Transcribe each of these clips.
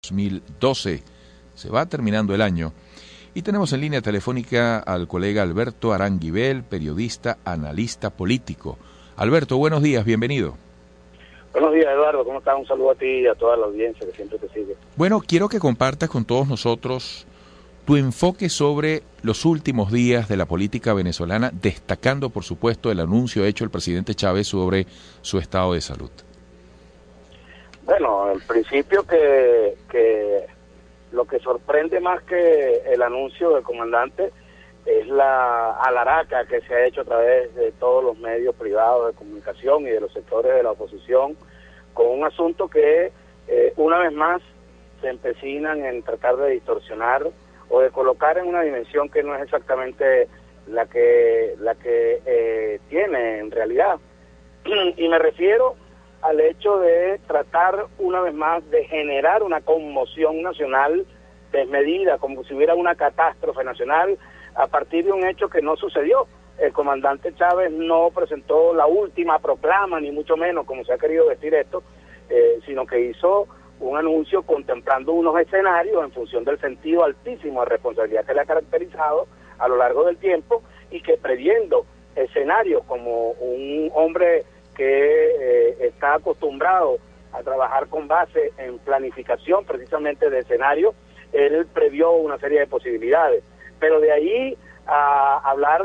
2012. Se va terminando el año y tenemos en línea telefónica al colega Alberto Aranguibel, periodista, analista político. Alberto, buenos días, bienvenido. Buenos días, Eduardo, ¿cómo estás? Un saludo a ti y a toda la audiencia que siempre te sigue. Bueno, quiero que compartas con todos nosotros tu enfoque sobre los últimos días de la política venezolana, destacando, por supuesto, el anuncio hecho el presidente Chávez sobre su estado de salud. Bueno, al principio que lo que sorprende más que el anuncio del comandante es la alaraca que se ha hecho a través de todos los medios privados de comunicación y de los sectores de la oposición con un asunto que una vez más se empecinan en tratar de distorsionar o de colocar en una dimensión que no es exactamente la que tiene en realidad. Y me refiero al hecho de tratar una vez más de generar una conmoción nacional desmedida, como si hubiera una catástrofe nacional a partir de un hecho que no sucedió. El comandante Chávez no presentó la última proclama, ni mucho menos como se ha querido vestir esto, sino que hizo un anuncio contemplando unos escenarios en función del sentido altísimo de responsabilidad que le ha caracterizado a lo largo del tiempo, y que previendo escenarios como un hombre que está acostumbrado a trabajar con base en planificación precisamente de escenarios, él previó una serie de posibilidades. Pero de ahí a hablar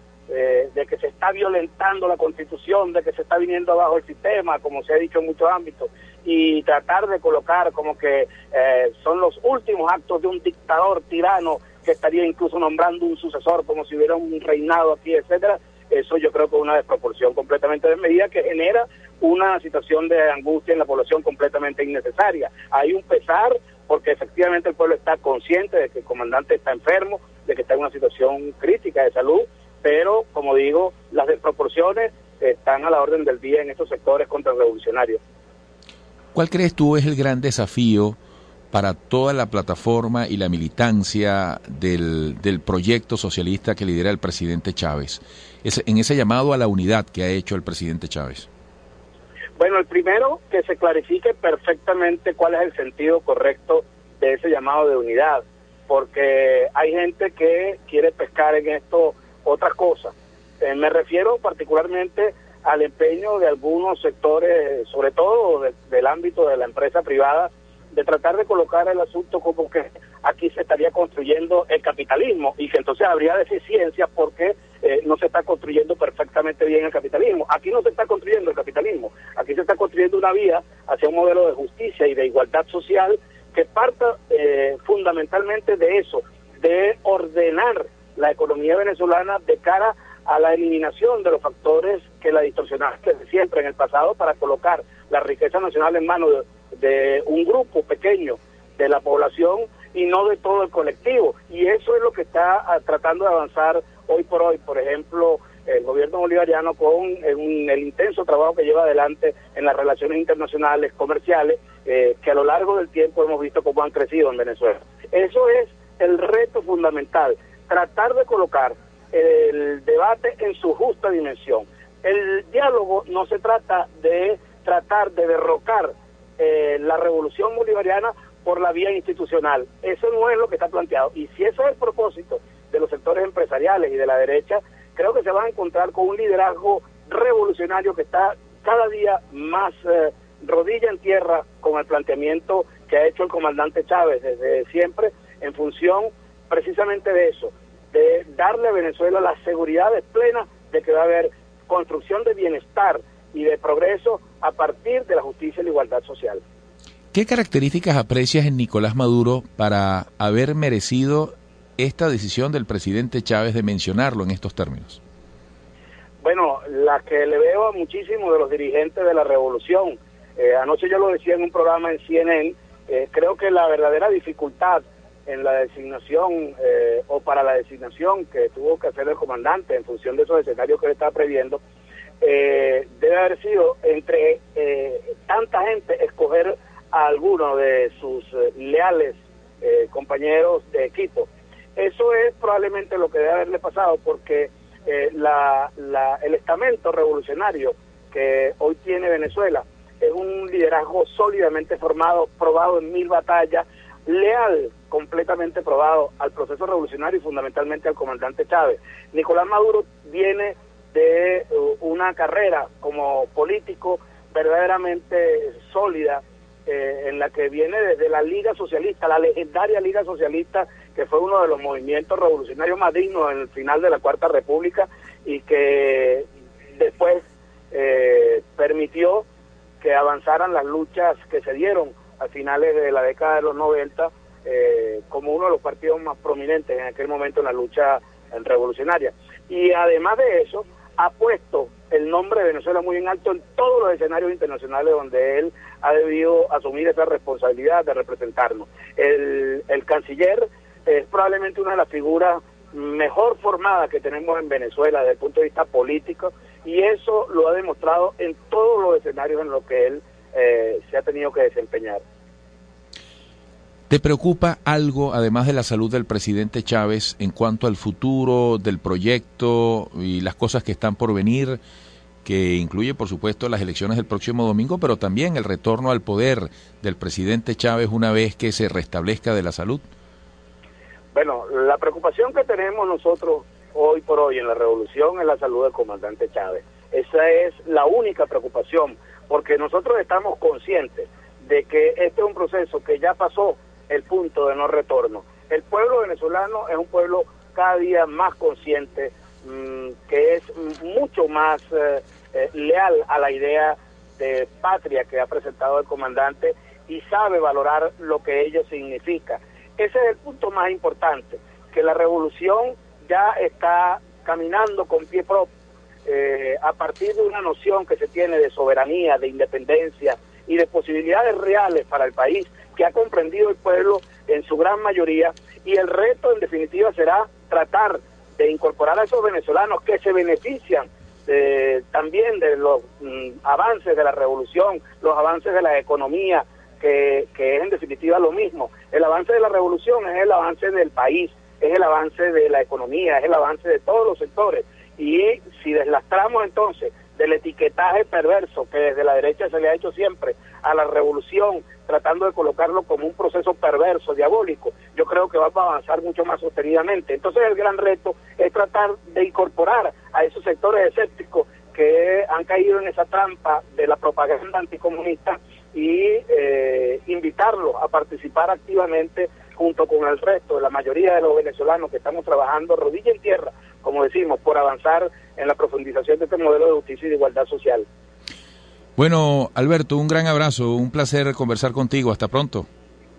de que se está violentando la Constitución, de que se está viniendo abajo el sistema, como se ha dicho en muchos ámbitos, y tratar de colocar como que son los últimos actos de un dictador tirano que estaría incluso nombrando un sucesor como si hubiera un reinado aquí, etcétera. Eso yo creo que es una desproporción completamente desmedida que genera una situación de angustia en la población completamente innecesaria. Hay un pesar porque efectivamente el pueblo está consciente de que el comandante está enfermo, de que está en una situación crítica de salud, pero, como digo, las desproporciones están a la orden del día en estos sectores contrarrevolucionarios. ¿Cuál crees tú es el gran desafío para toda la plataforma y la militancia del proyecto socialista que lidera el presidente Chávez, en ese llamado a la unidad que ha hecho el presidente Chávez? Bueno, el primero, que se clarifique perfectamente cuál es el sentido correcto de ese llamado de unidad, porque hay gente que quiere pescar en esto otras cosas. Me refiero particularmente al empeño de algunos sectores, sobre todo del ámbito de la empresa privada, de tratar de colocar el asunto como que aquí se estaría construyendo el capitalismo y que entonces habría deficiencias porque no se está construyendo perfectamente bien el capitalismo. Aquí no se está construyendo el capitalismo, aquí se está construyendo una vía hacia un modelo de justicia y de igualdad social que parta fundamentalmente de eso, de ordenar la economía venezolana de cara a la eliminación de los factores que la distorsionaron desde siempre en el pasado para colocar la riqueza nacional en manos de un grupo pequeño de la población y no de todo el colectivo. Y eso es lo que está tratando de avanzar hoy por hoy, por ejemplo, el gobierno bolivariano con el intenso trabajo que lleva adelante en las relaciones internacionales, comerciales, que a lo largo del tiempo hemos visto cómo han crecido en Venezuela. Eso es el reto fundamental, tratar de colocar el debate en su justa dimensión. El diálogo no se trata de tratar de derrocar la revolución bolivariana por la vía institucional. Eso no es lo que está planteado. Y si eso es el propósito de los sectores empresariales y de la derecha, creo que se van a encontrar con un liderazgo revolucionario que está cada día más rodilla en tierra con el planteamiento que ha hecho el comandante Chávez desde siempre en función precisamente de eso, de darle a Venezuela la seguridad plena de que va a haber construcción de bienestar y de progreso a partir de la justicia y la igualdad social. ¿Qué características aprecias en Nicolás Maduro para haber merecido esta decisión del presidente Chávez de mencionarlo en estos términos? Bueno, la que le veo a muchísimos de los dirigentes de la revolución. Anoche yo lo decía en un programa en CNN, creo que la verdadera dificultad en la designación o para la designación que tuvo que hacer el comandante en función de esos escenarios que él estaba previendo, debe haber sido entre tanta gente escoger a alguno de sus leales compañeros de equipo. Eso es probablemente lo que debe haberle pasado, porque el estamento revolucionario que hoy tiene Venezuela es un liderazgo sólidamente formado, probado en 1000 batallas, leal, completamente probado al proceso revolucionario y fundamentalmente al comandante Chávez. Nicolás Maduro viene de una carrera como político verdaderamente sólida, en la que viene desde la Liga Socialista, la legendaria Liga Socialista, que fue uno de los movimientos revolucionarios más dignos en el final de la Cuarta República y que después permitió que avanzaran las luchas que se dieron a finales de la década de los 90 como uno de los partidos más prominentes en aquel momento en la lucha revolucionaria. Y además de eso, ha puesto el nombre de Venezuela muy en alto en todos los escenarios internacionales donde él ha debido asumir esa responsabilidad de representarnos. El canciller es probablemente una de las figuras mejor formadas que tenemos en Venezuela desde el punto de vista político, y eso lo ha demostrado en todos los escenarios en los que él se ha tenido que desempeñar. ¿Te preocupa algo, además de la salud del presidente Chávez, en cuanto al futuro del proyecto y las cosas que están por venir, que incluye, por supuesto, las elecciones del próximo domingo, pero también el retorno al poder del presidente Chávez una vez que se restablezca de la salud? Bueno, la preocupación que tenemos nosotros hoy por hoy en la revolución es la salud del comandante Chávez. Esa es la única preocupación, porque nosotros estamos conscientes de que este es un proceso que ya pasó el punto de no retorno. El pueblo venezolano es un pueblo cada día más consciente, que es mucho más leal a la idea de patria que ha presentado el comandante y sabe valorar lo que ello significa. Ese es el punto más importante, que la revolución ya está caminando con pie propio, a partir de una noción que se tiene de soberanía, de independencia y de posibilidades reales para el país, que ha comprendido el pueblo en su gran mayoría, y el reto en definitiva será tratar de incorporar a esos venezolanos que se benefician también de los avances de la revolución, los avances de la economía, que es en definitiva lo mismo. El avance de la revolución es el avance del país, es el avance de la economía, es el avance de todos los sectores, y si deslastramos entonces del etiquetaje perverso que desde la derecha se le ha hecho siempre a la revolución, tratando de colocarlo como un proceso perverso, diabólico, yo creo que va a avanzar mucho más sostenidamente. Entonces el gran reto es tratar de incorporar a esos sectores escépticos que han caído en esa trampa de la propaganda anticomunista y invitarlos a participar activamente junto con el resto de la mayoría de los venezolanos que estamos trabajando rodilla en tierra, como decimos, por avanzar en la profundización de este modelo de justicia y de igualdad social. Bueno, Alberto, un gran abrazo, un placer conversar contigo. Hasta pronto.